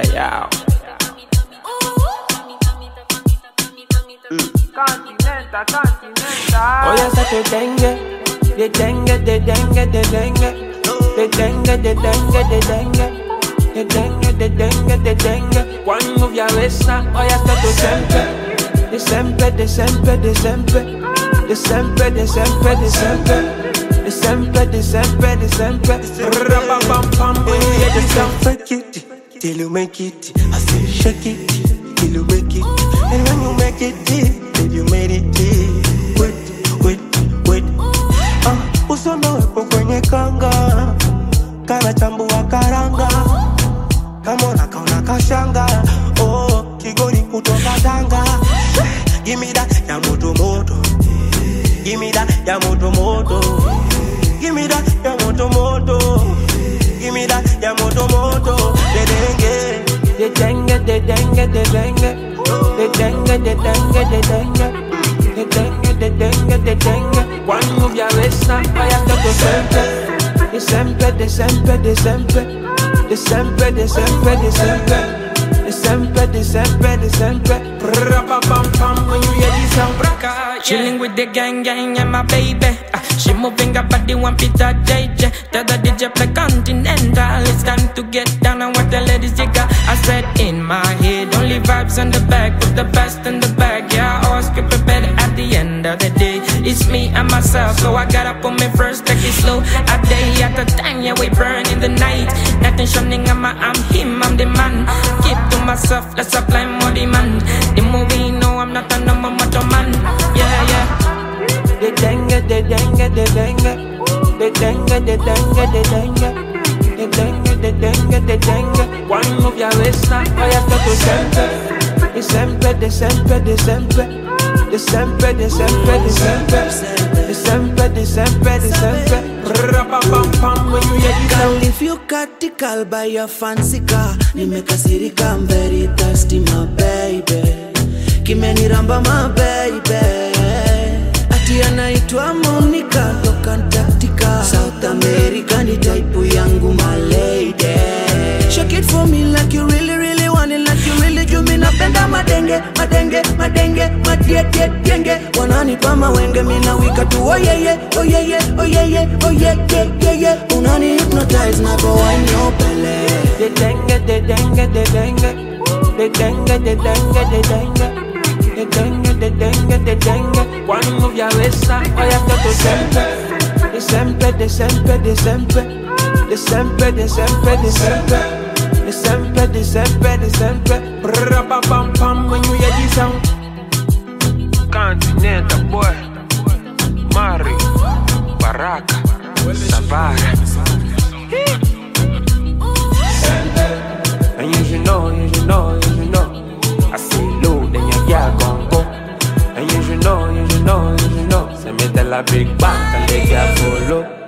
Yeah. Continental. Oh yes, I dengue, the dengue, the dengue, the dengue, the dengue, the dengue, the dengue, the dengue, the dengue, the dengue. One move your waist now, oh yes, to sempre, the sempre, the sempre, the sempre, the sempre, the sempre, the sempre, the sempre, the sempre, the sempre. Pam pam, when you hear the sound, fake it till you make it. I say shake it till you make it, and when you make it, till you made it. Wait. Usono wepo kwenye kanga, kana chambua karanga, kama unakaona kashanga. Oh, kigoni kutoka Tanga. Give me that ya moto moto. Give me that ya moto moto. Give me that ya moto moto. Give me that ya moto moto. The dengue, the dengue, the dengue, the dengue, the dengue, the dengue, the dengue, the dengue, the dengue, the dengue. One move your waist now, I have to sempre, the sempre, the sempre, the sempre, the sempre, the sempre, the sempre. The sempre, the sempre, the sempre. Pam when you hear this sound. Chilling with the gang and my baby. She moving her body, one Peter JJ. Tell the DJ play Continental. It's time to get down and what the ladies jigger. I said in my head, only vibes on the back, put the best in the bag. Yeah, I always keep it better at the end of the day. It's me and myself, so I gotta put me first, take it slow. A day at a time, yeah, we burn in the night. Nothing shining, I'm him, I'm the man. Keep to myself, let's apply more demand. The movie, no, I'm not a number motor man. Yeah. The dengue, the dengue, the dengue, the dengue, the dengue, the dengue, the dengue, the dengue, the dengue. One move your waist now, I have to sempre, the sempre, the sempre, the sempre, the sempre, the sempre, the sempre, the sempre, the sempre, the sempre. Pam when you hear this sound. If you got the call by your fancy car, nimekasirika, I'm very thirsty, my baby. Kimeniramba, my baby. Ati anaitwa Monica, toka Antarctica, South America, ni type yangu, my lady. Shake it for me like you really, really want it, like you really do me. Napenda madenge, madenge. Wananipa mawenge, mina wika tu, oh yeah. Unani hypnotize, na go wine your belly. The dengue, the dengue, the dengue, the dengue, the dengue, the dengue. The dengue, the dengue, the dengue. One move your waist now, I have to sempre, the sempre, the sempre, the sempre, the sempre, the sempre, the sempre, the sempre, the sempre, the sempre. Pam when you hear this sound. Continental boy, Mari, Baraka, Savara. And you should know. I say low, then your girl gon' go. And you should know. Se mete la big bang, and they girl follow.